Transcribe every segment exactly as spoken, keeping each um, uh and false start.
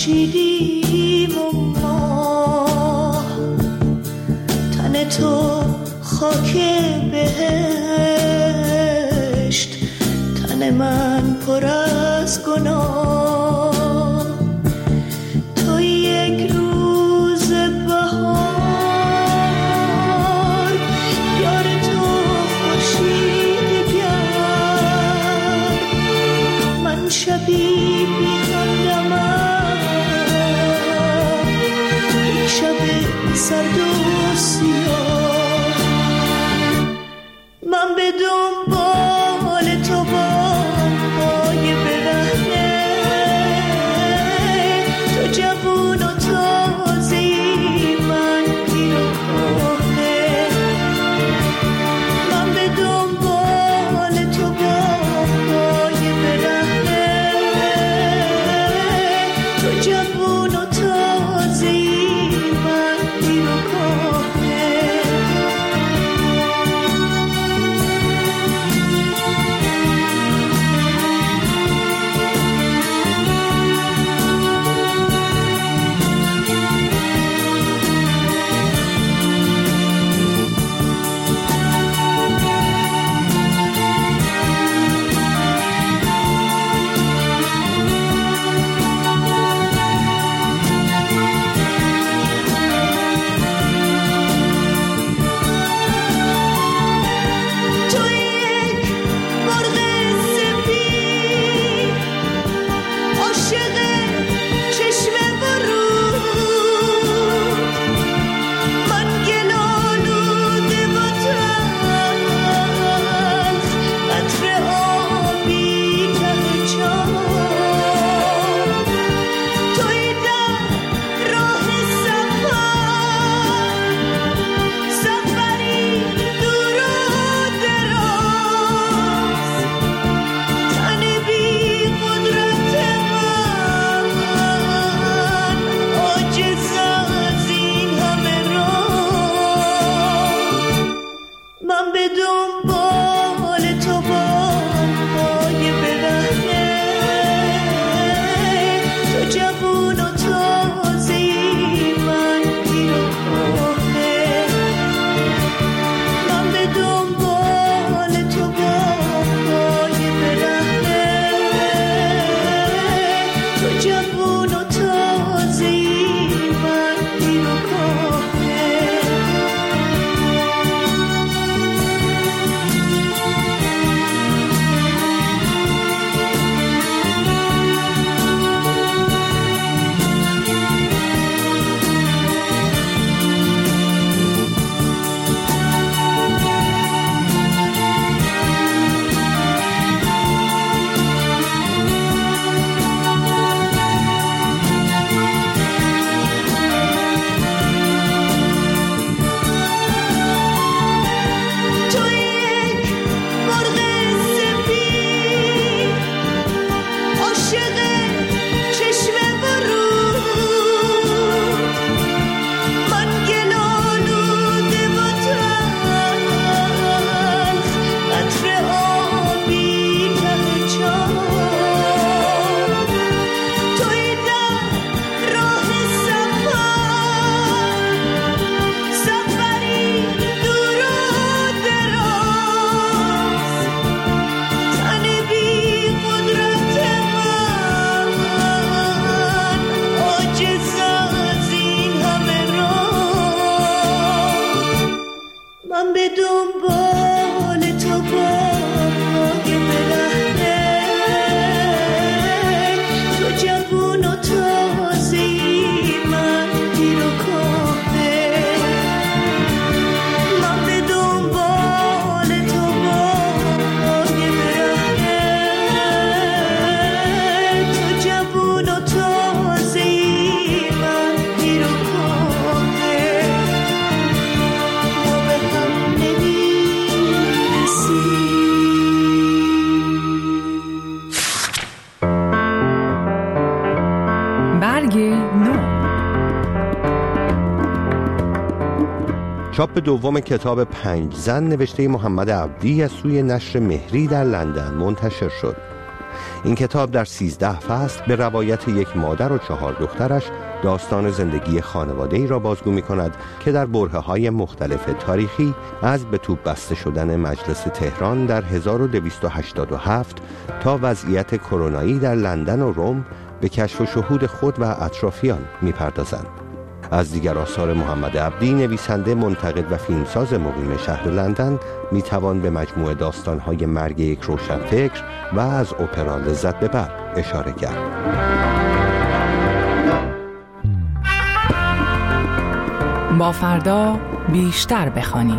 خورشیدیم و ما، تن تو خاک بهشت، تن من پر از گناه. تو یک روز بهار، یار تو خورشید گرم، من شبی بی‌همدمم، یک شب سرد و سیاه. من به دنبال تو با پای برهنه، تو جوون و تازه‌ای، من پیر و کهنه. من به دنبال تو با پای برهنه، تو جوون و تازه‌ای، من پیر و کهنه. چاپ دوم کتاب پنج زن نوشته محمد عبدی از سوی نشر مهری در لندن منتشر شد. این کتاب در سیزده فصل به روایت یک مادر و چهار دخترش داستان زندگی خانواده‌ای را بازگو می‌کند که در برهه‌های مختلف تاریخی از به توپ بسته شدن مجلس تهران در هزار و دویست و هشتاد و هفت تا وضعیت کرونایی در لندن و روم به کشف و شهود خود و اطرافیان می‌پردازند. از دیگر آثار محمد عبدی، نویسنده، منتقد و فیلمساز مقیم شهر لندن، میتوان به مجموعه داستان‌های مرگ یک روشنفکر و از اپرا لذت ببر اشاره کرد. با فردا بیشتر بخوانیم.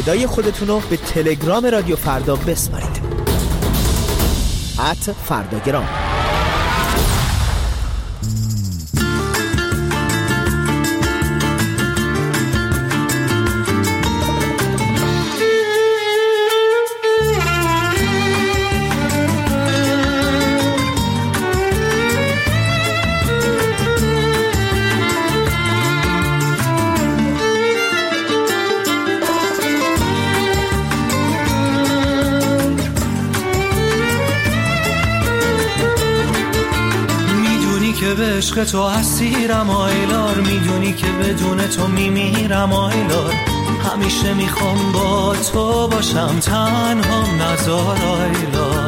صدای خودتون رو به تلگرام رادیو فردا بسپارید. ات فرداگرام. به عشق تو اسیرم آیلار، میدونی که بدون تو میمیرم آیلار. همیشه میخوام با تو باشم، تنهام نذار آیلار.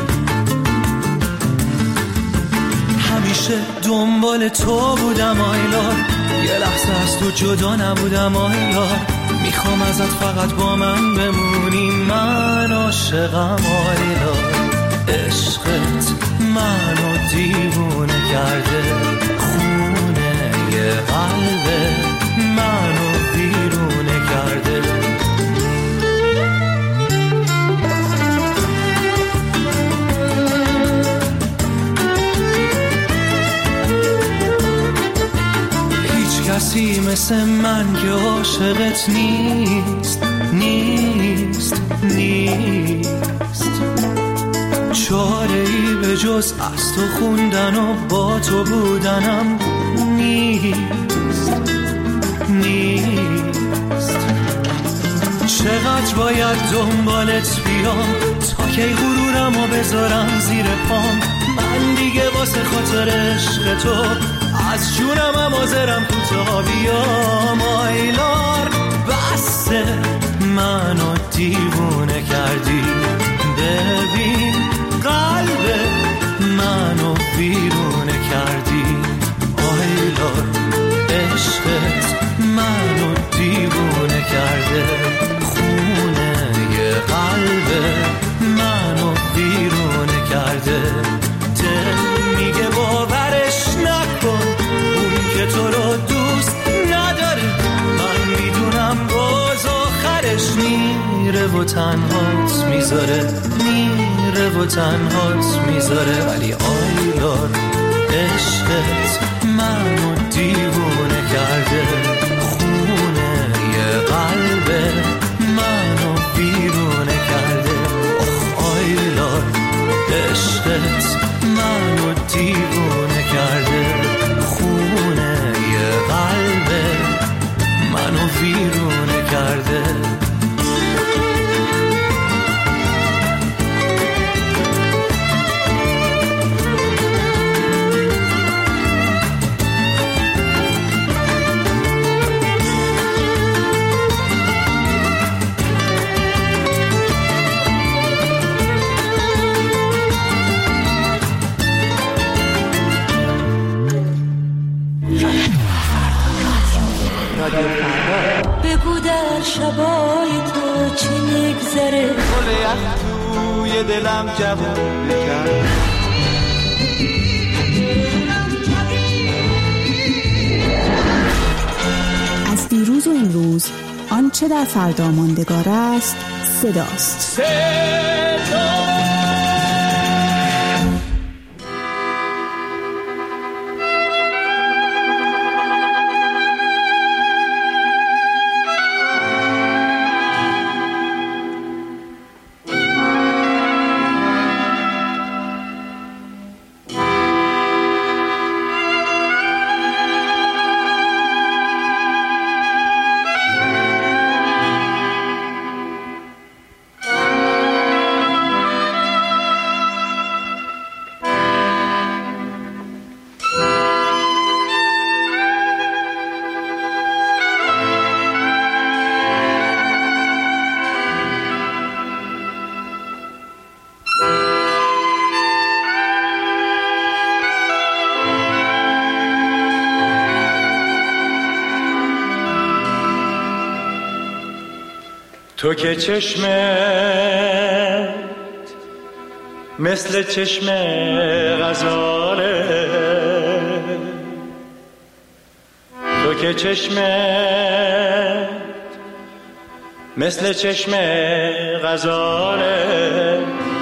همیشه دنبال تو بودم آیلار، یه لحظه از تو جدا نبودم آیلار. میخوام ازت فقط با من بمونی، من عاشقم آیلار. عشقت منو دیوونه کرده، خونه یه قلبه منو بیرونه کرده. هیچ کسی مثل من که عاشقت نیست، نیست، نیست. چاره ای به جز از تو خوندن و با تو بودنم نیست، نیست. چقدر باید دنبالت بیام تا کی غرورم و بذارم زیر پام. من دیگه واسه خاطر عشق تو از جونم هم حاضرم کوتاه بیام آیلار. بسه منو دیوونه کردی، ببین قلب منو بیرونه کردی آیلار. عشقت منو دیوونه کرده، خونه یه قلب منو بیرونه کرده. دل میگه باورش نکن، اون که تو رو دوست نداره. من میدونم باز آخرش میره و تنهات میذاره، میره و تنهات میذاره. ولی آیلار عشقت منو دیوونه کرده، خونه یه قلب منو بیرونه کرده. آخ آیلار عشقت منو دیوونه کرده، خونه یه قلب منو بیرونه کرده. بگو در شبای تو چی میگذره، گل یخ توی دلم جوون بکرد. از دیروز و امروز آنچه در فردا ماندگار است صداست. صدا تو که چشمت مثل چشم غزاله، تو که چشمت مثل چشم غزاله،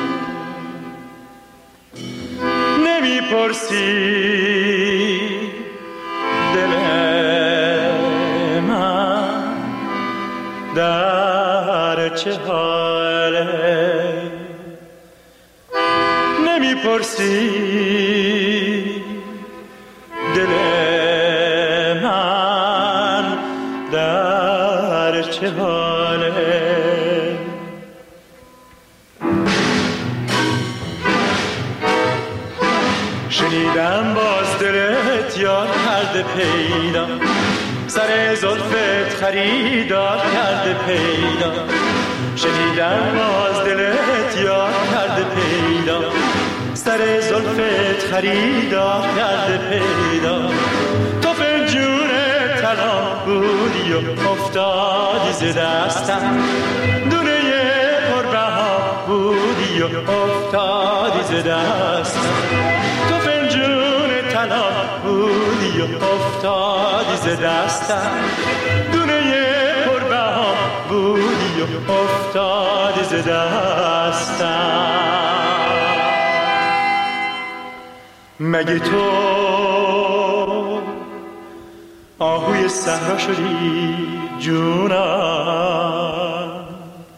نمیپرسی دل من در چه حاله، نمیپرسی دل من در چه حاله. شنیدم باز دلت یاد کرده پیدا، سر زلفت خریدار کرده پیدا. شنیدم باز دلت یاد کرده پیدا، سر زلفت خریدار کرده پیدا. تو فنجون طلا بودی و افتادی ز دستم، دونه پربها بودی و افتادی ز دستم. تو فنجون طلا بودی و افتادی ز دستم، دونه پربها بودی و افتادی ز دستم. مگه تو آهوی صحرا شدی جونم؟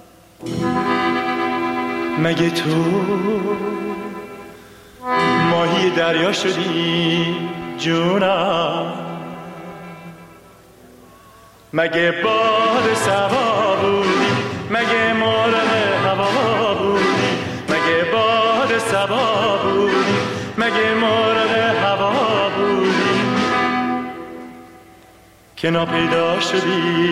مگه تو ماهی دریا شدی جونم؟ مگه باد صبا بودی؟ مگه مرغ هوا بودی؟ مگه باد صبا بودی؟ مگه مرغ هوا بودی که ناپیدا شدی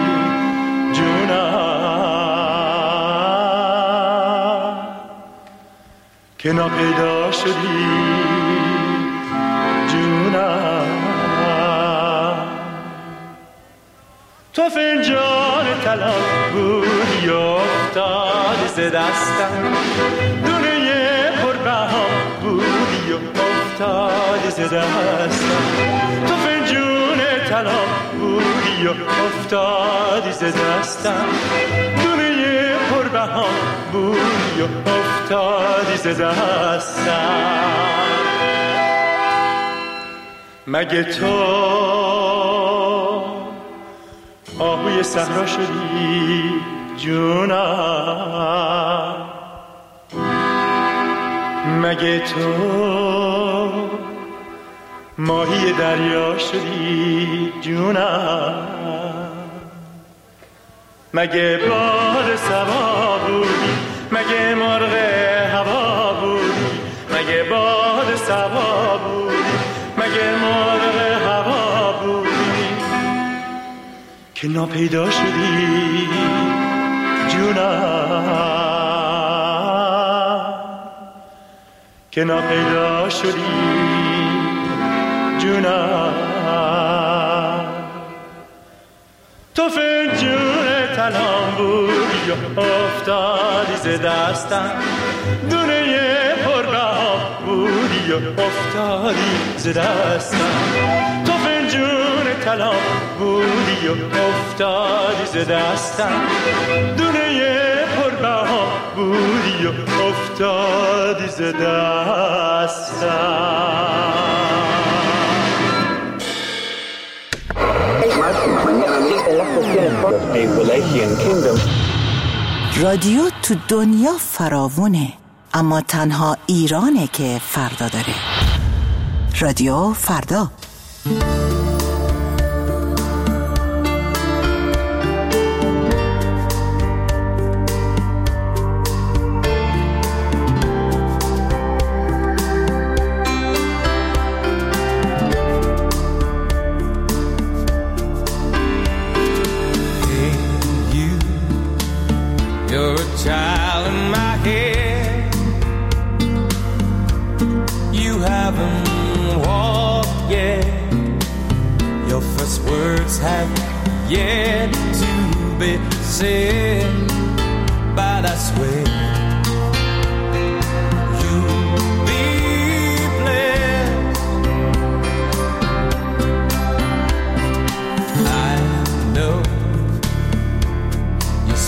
جونم؟ که ناپیدا شدی جونم؟ تو فنجان طلا بودی افتادی ز دستم، دونه پربها بودی و افتادی ز دستم. تو فنجون طلا بودی و افتادی ز دستم، دونه پربها بودی و افتادی ز دستم. مگه تو آهوی صحرا شدی جونم؟ مگه تو ماهی دریا شدی جونم؟ مگه باد صبا بودی؟ مگه مرغ هوا بودی؟ مگه باد صبا بودی؟ مگه مرغ هوا بودی که ناپیدا شدی جونم؟ که ناپیدا شدی جونم؟ تو فنجون طلا بودی و افتادی ز دستم، دونه پربها بودی و افتادی ز دستم. تو فنجون طلا بودی و افتادی ز دستم، دونه پربها بودی و افتادی ز دستم. رادیو تو دنیا فراوونه، اما تنها ایرانه که فردا داره. رادیو فردا. Yet to be said, but I swear you'll be blessed. I know you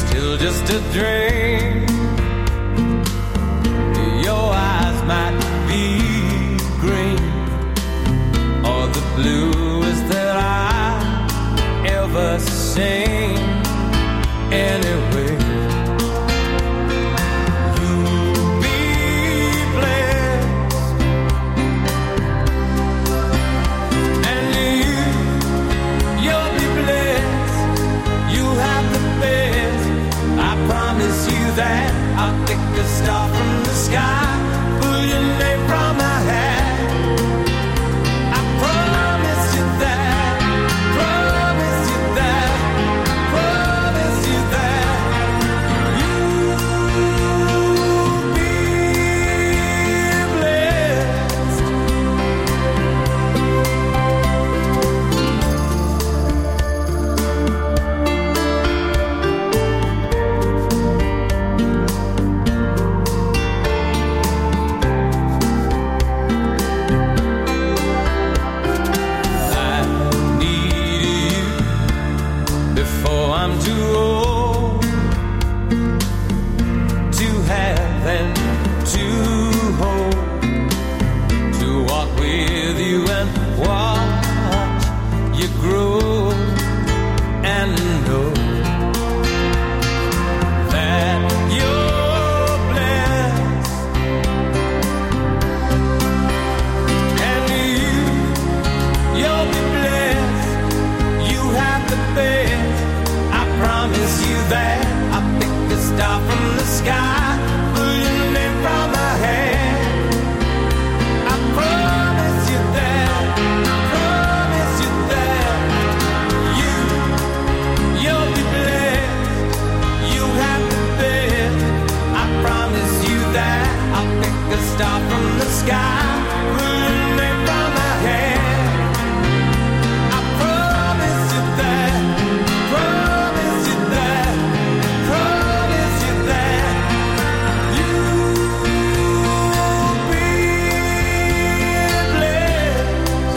sky when they found my hand. I promise you that, promise you that, promise you that you'll be blessed.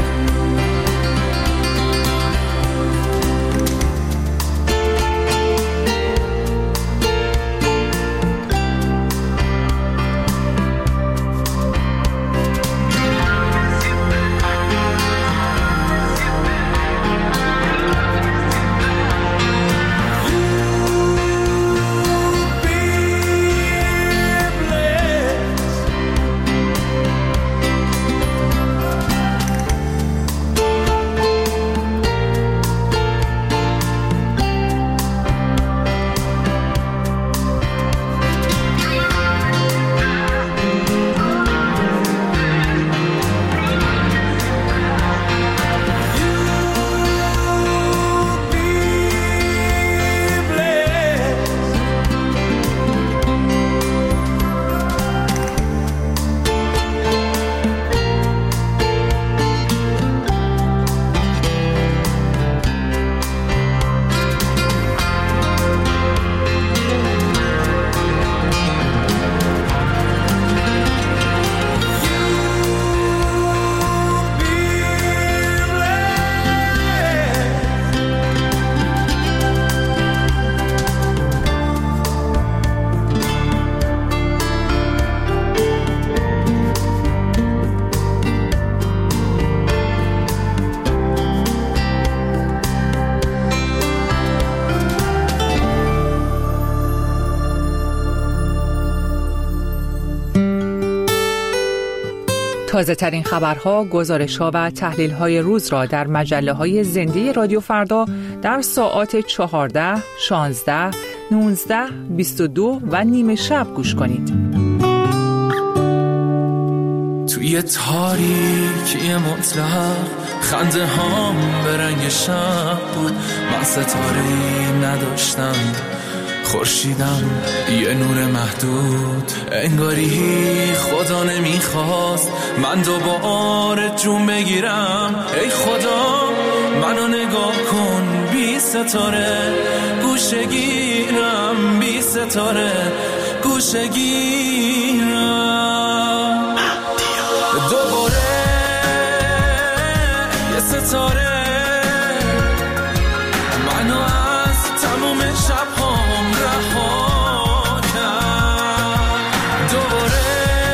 تازه ترین خبرها، گزارش‌ها و تحلیل‌های روز را در مجله‌های زنده رادیو فردا در ساعات چهارده، شانزده، نوزده، بیست و دو و نیمه شب گوش کنید. توی تاریکی مطلق خنده هام به رنگ شب بود، من ستاره‌ای نداشتم، خورشیدم یه نور محدود، انگاری خدا نمیخواست من دوباره جون بگیرم. ای خدا منو نگاه کن بی ستاره، گوشه گیرم بی ستاره، گوشه گیرم دوباره یه ستاره منو از تموم شب‌هام رها کرد. دوباره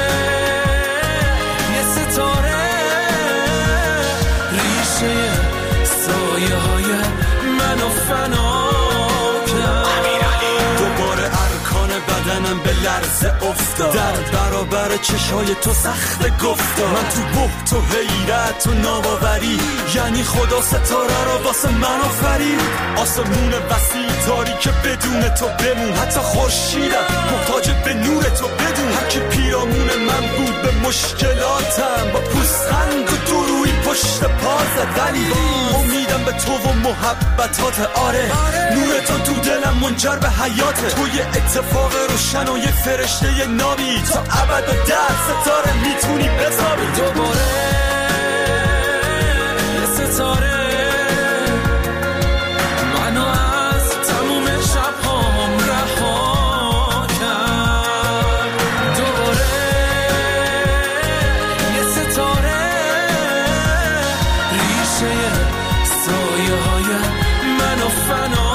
یه ستاره ریشه سایه های منو فنا کرد. دوباره ارکان بدنم به لرزه افتاد، در برابر چشای تو سخت گفتار. من تو بحت و حیرت و ناباوری، یعنی خدا ستاره را واسه من آفرید. آسمون وسیع تاریک بدون تو بمون، حتی خورشیدم محتاج به نور تو بدون. هر کی پیرامون من بود به مشکلاتم با پوزخند و دروی پشت پا زد، ولی امیدم به تو و محبتات. آره نور تو تو دلم منجر به حیاته، تو یه اتفاق روشن و یه فرشته نابی، تا ابد و در ستاره میتونی بذاری. دوباره یه ستاره منو از تموم شب‌هام رها کرد. دوباره یه ستاره ریشه سایه های منو فنا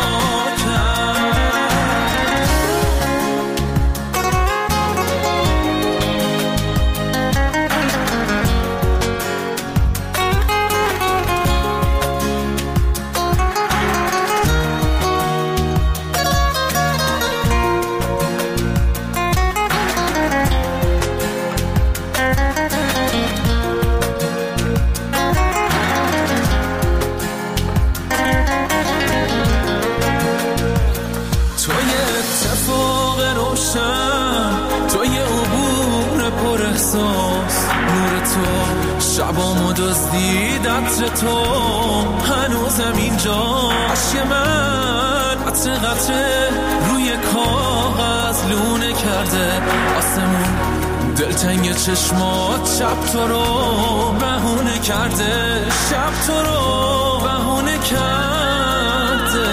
شبامو دزدید عطر تو، هنوزم اینجا عشق من قطره قطره روی کاغذ لونه کرده. آسمون دلتنگ چشمات شب تو رو بهونه کرده، شب تو رو بهونه کرده.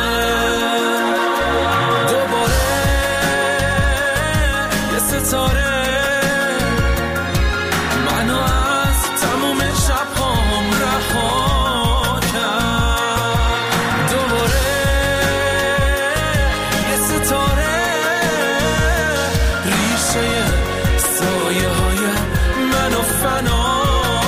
دوباره یه ستاره منو از تموم شب‌هام رها کرد. دوباره یه ستاره ریشه سایه های منو فنا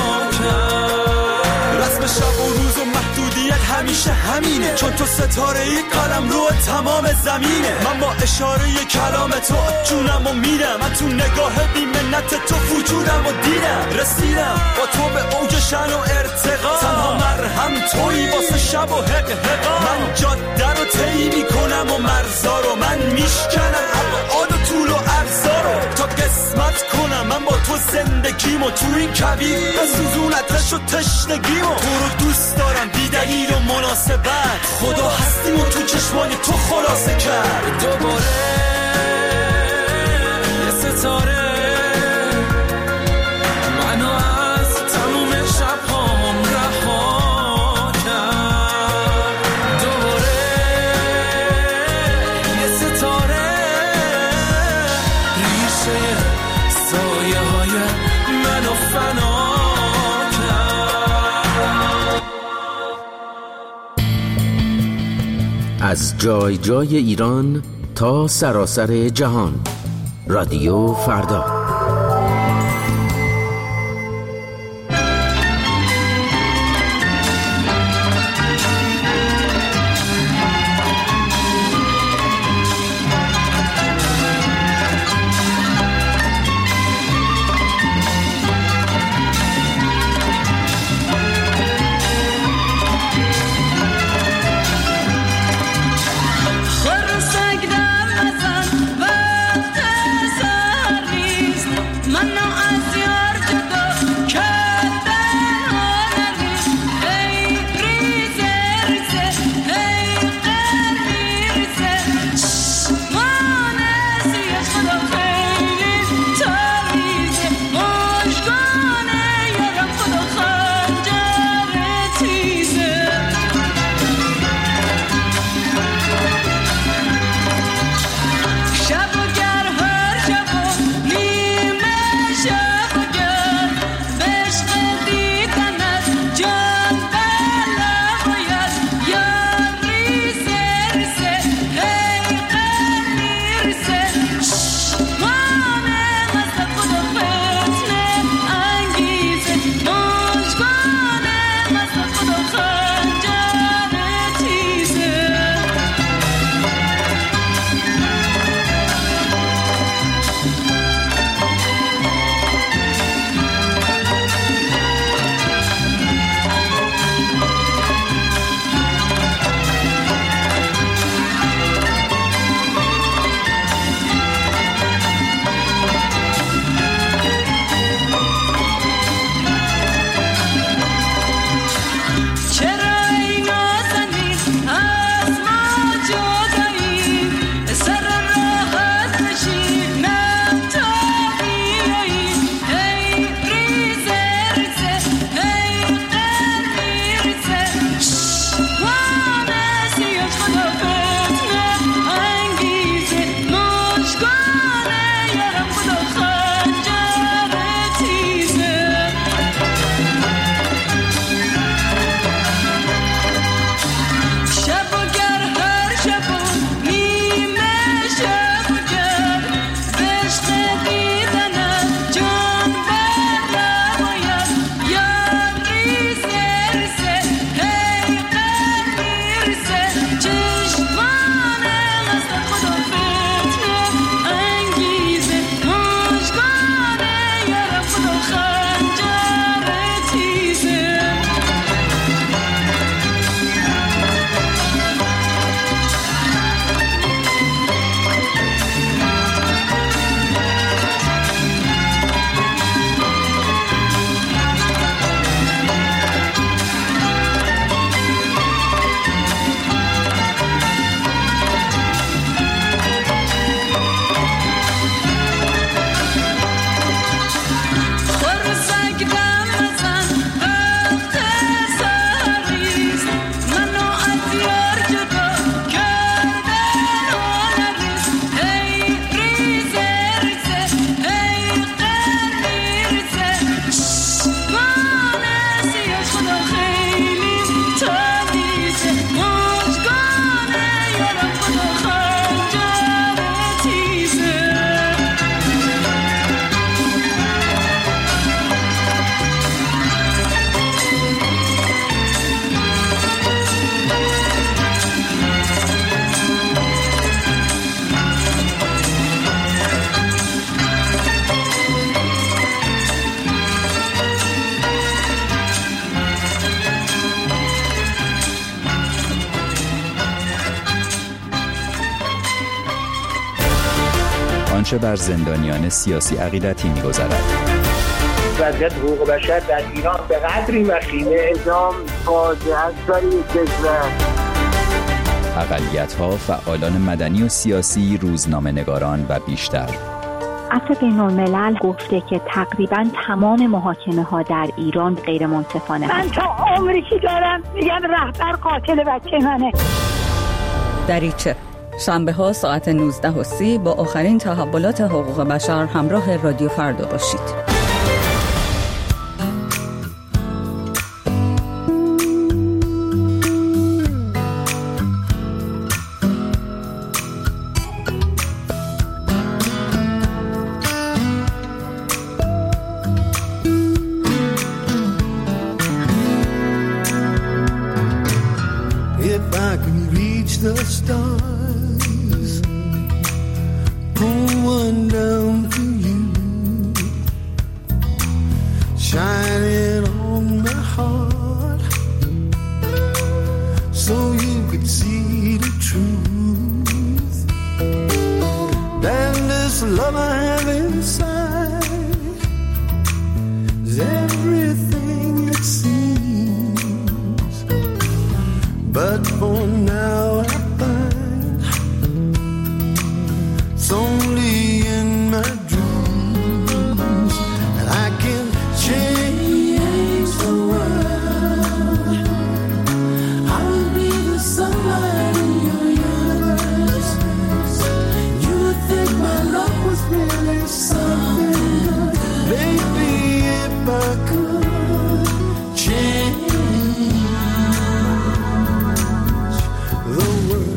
کرد. رسم شب و روز و محدودیت همیشه همینه، چون تو ستاره ای قلم رو تمام زمینه. من با اشاره کلام تو جونم و میرم، من تو نگاه بی منت تو وجودم و دیدم. رسیدم با تو به اوج شن و ارتقا، تنها مرهم تویی واسه شب و حق حقا. من جاده رو طی میکنم و مرزا رو من میشکنم، ابعاد و طول و عرضا رو تا قسمت کنم. من با تو زندگیمو تو این کویر بسوزونتش و تشنگیمو. تو رو دوست دارم بی دلیل و مناسبت، خدا هستیمو تو چشمای تو خلاصه کرد. دوباره یه ستاره منو از تموم شب‌هام رها کرد. دوباره یه ستاره ریشه سایه های منو فنا کرد. از جای جای ایران تا سراسر جهان، رادیو فردا. خرسک در نزن وقت سر نیست. آنچه بر زندانیان سیاسی عقیدتی می‌گذرد. وضعیت حقوق بشر در ایران به قدری وخیمه، اعدام فاجعه است برای کشور. اقلیت‌ها، فعالان مدنی و سیاسی، روزنامه‌نگاران و بیشتر. عفو بین‌الملل گفته که تقریباً تمام محاکمه‌ها در ایران غیر منصفانه. من تا عمری که دارم میگم رهبر قاتل بچه منه. دریچه شنبه ها ساعت نوزده و سی با آخرین تحولات حقوق بشر همراه رادیو فردا باشید. The stars pull one down for you, shining on my heart, so you could see the truth. Then this love I have inside is everything it seems, but for now only in my dreams, and I can change the world. I will be the sunlight in your universe. You would think my love was really something, baby, if I could change the world.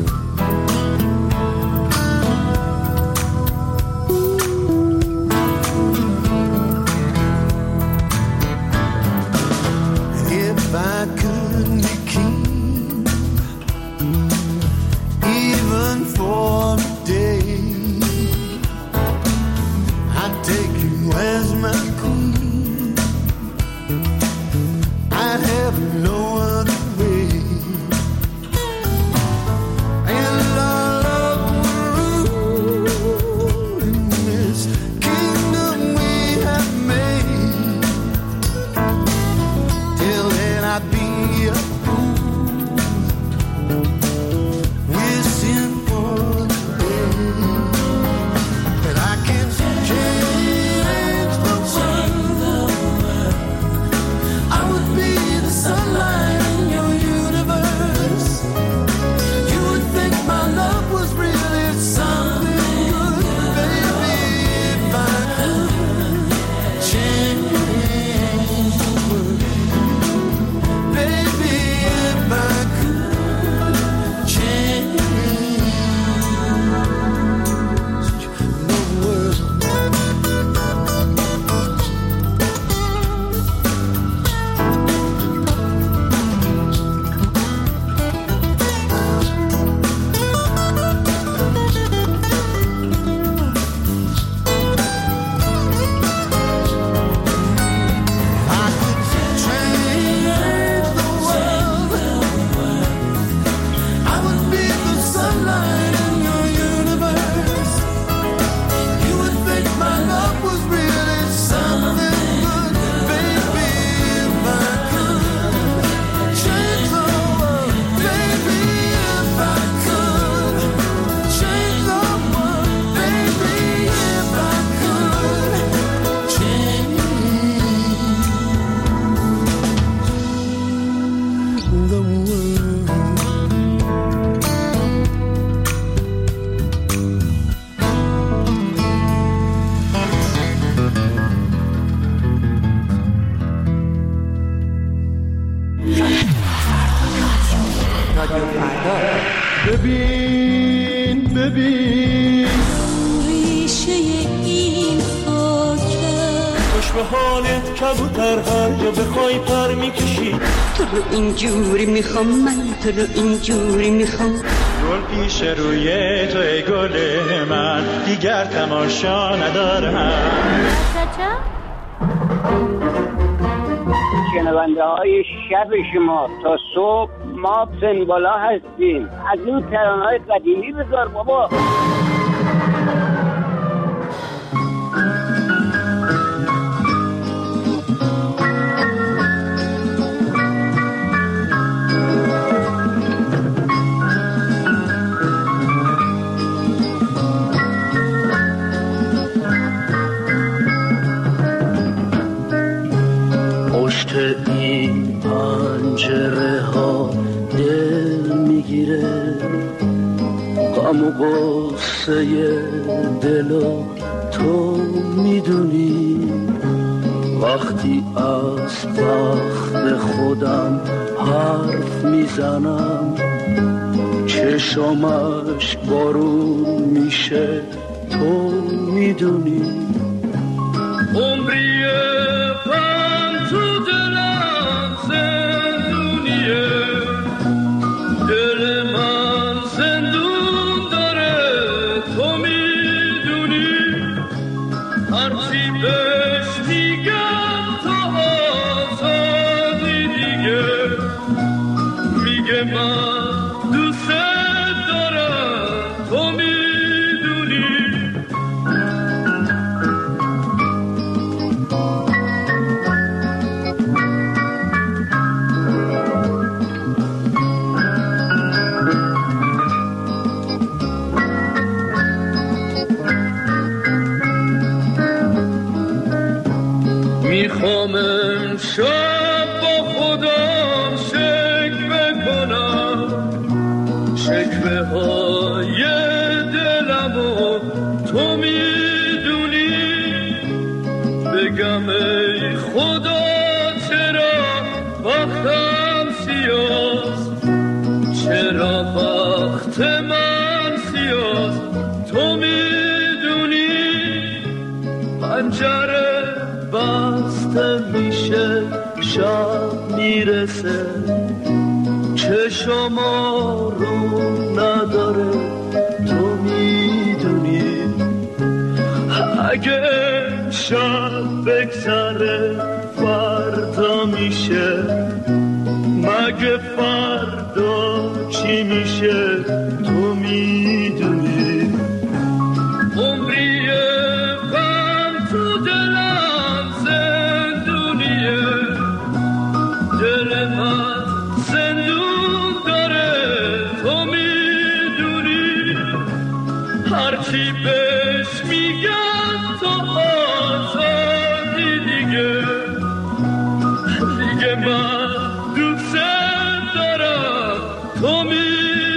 ببین ببین ریشه این خاکه خوش به حالت کبوتر هر جا بخوای پر میکشی تو رو اینجوری میخوام من تو رو اینجوری میخوام گل پیش روی تو ای گل من دیگر تماشا ندارم شنونده های شب شما تا صبح ما سن بالا هستیم. از این ترانه‌های قدیمی بذار بابا. این پنجره ها دل میگیره، غم و غصه دلو تو میدونی. وقتی از بخت خودم حرف میزنم، چشمش بارون میشه تو میدونی. عمریه غم تو دلم زندونیه، دل من زندون داره تو میدونی. هرچی بهش میگم تو آزادی دیگه، میگه من دوست دارم تو میدونی. میخوام امشب با خودم شکوه کنم، شکوه های دلم و تو میدونی. بگم ای خدا چرا وقتم سیاست، چرا وقت من سیاست تو میدونی. پنجره بسته میشه شب میرسه، چشم آروم نداره تو میدونی. اگه شب بگذره فردا میشه، مگه فردا چی میشه تو میدونی. عمریه غم تو دلم زندونیه، دل من زندون داره تو میدونی. هرچی بهش میگم تو آزادی دیگه، دیگه من دوست دارم تو میدونی.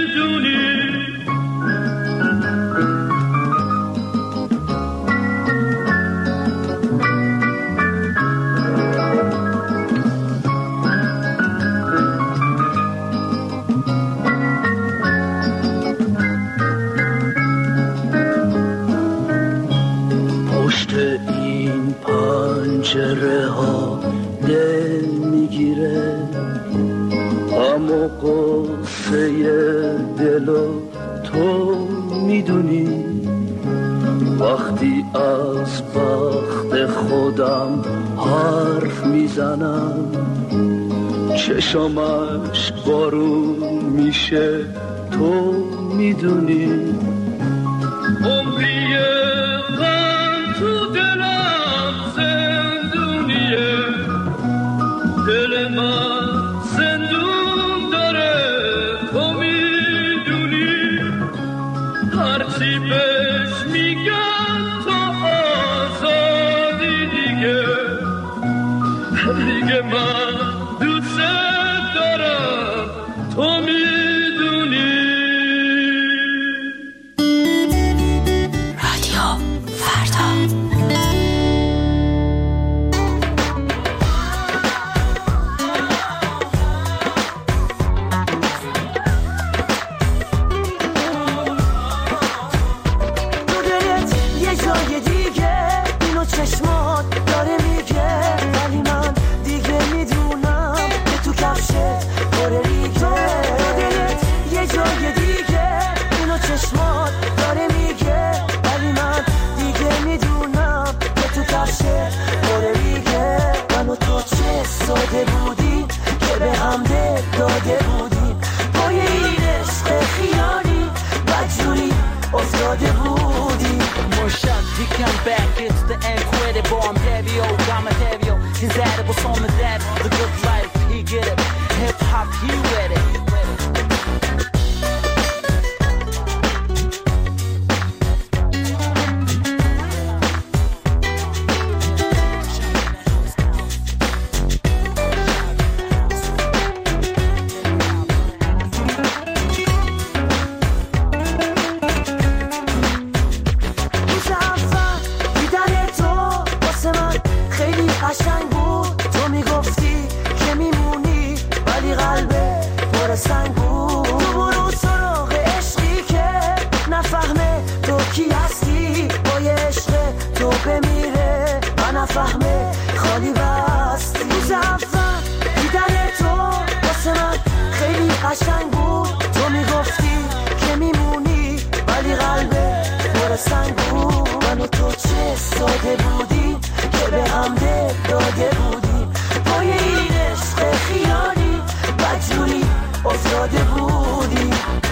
پنجره ها دل میگیره، غم و غصه دلو تو میدونی. وقتی از بخت خودم حرف میزنم، چشمش بارون میشه تو میدونی. عمریه غم تو دلم زندونیه، دل من زندون داره تو میدونی. هرچی بهش میگم تو آزادی دیگه، دیگه من دوست دارم تو میدونی. قشنگ بود تو میگفتی که میمونی ولی قلبه پر سنگ بود تو برو سراغ عشقی که نفهمه تو کی هستی با یه عشق تو بمیره و نفهمه خالی بستی روز اول دیدن تو واسه من خیلی قشنگ بود تو میگفتی که میمونی ولی قلبه پر سنگ بود من و تو چه ساده بودی که به هم دل داده بودی با یه این عشق خیالی بدجوری افتاده بودی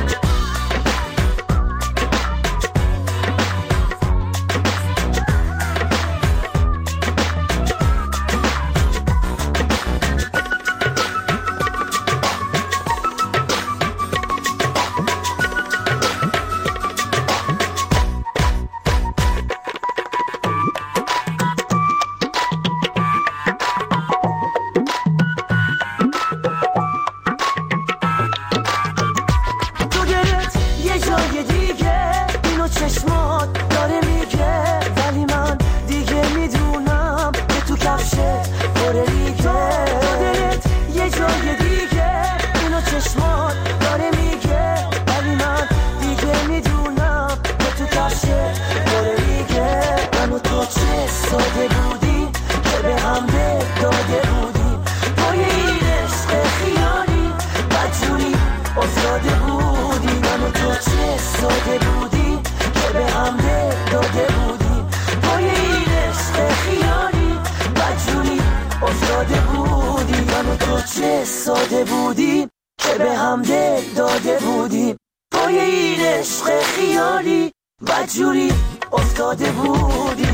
ساده بودی که به هم دل داده بودی پای این عشق خیالی بدجوری افتاده بودی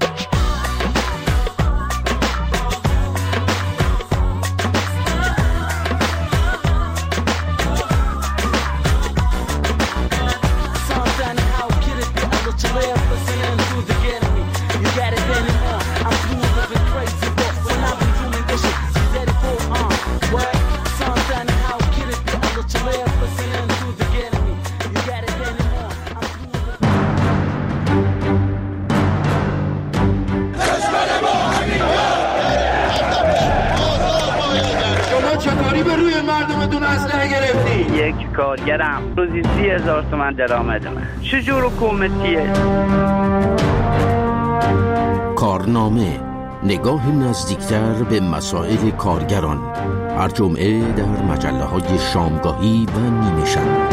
یک کارگرم روزی سی هزار تومن درآمدمه چجور حکومتیه؟ کارنامه، نگاه نزدیکتر به مسائل کارگران، هر جمعه در مجله های شامگاهی و نیمه شب.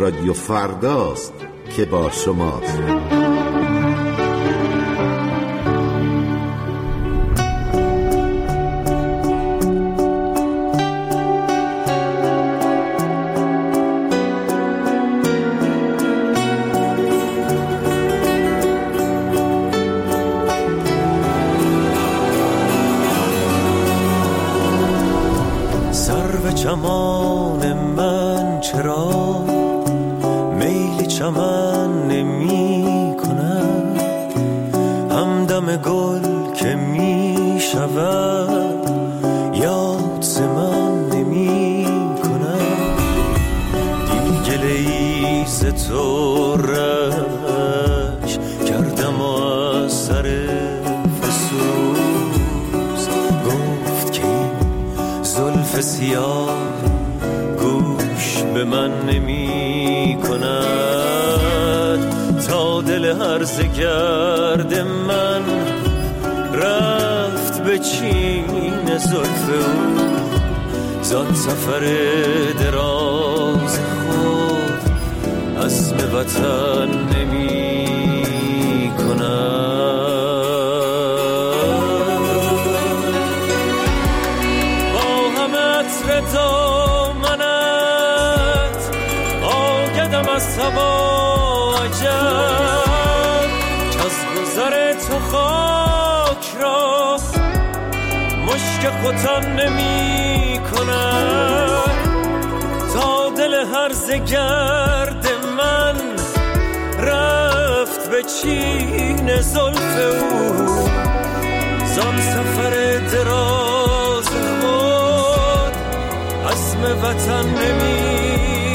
رادیو فرداست که با شماست. چمان من چرا میل چمن نمی کند، همدم گل که می شود یاد ز من نمی کند. دیگه لیز تو رش کردم و از سر فسوس گفت که زلف سیاه گوش به من نمی کند. تا دل هرزه گرد من رفت به چین زلف او، زان سفر دراز خود عزم وطن نمی کند. دامنت آگدم از صبا عجب، از گذر تو خاک را مشک ختن نمی کند. تا دل هرزه گرد من رفت به چین زلف او، زان سفر دراز خود عزم وطن نمی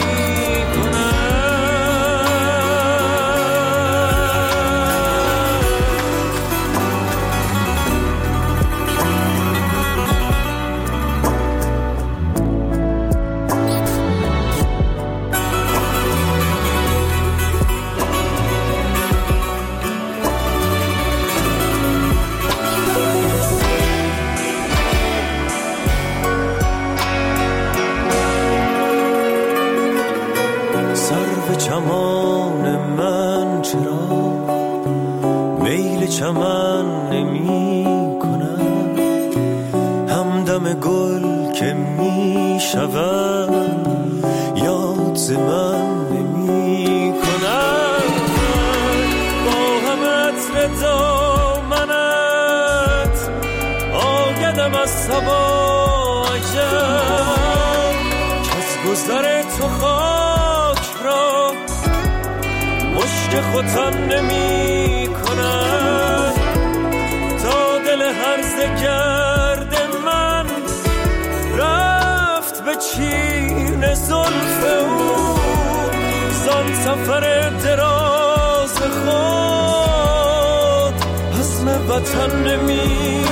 چمان من چرا میل چمن نمی کند، همدم گل که می شود یاد ز من نمی کند. با هم عطر دامنت آگدم از صبا عجب، کس گذر تو خاک را مشک ختن نمی کند. تا دل هرزه گرد من رفت به چین زلف او، زان سفر دراز خود عزم وطن نمی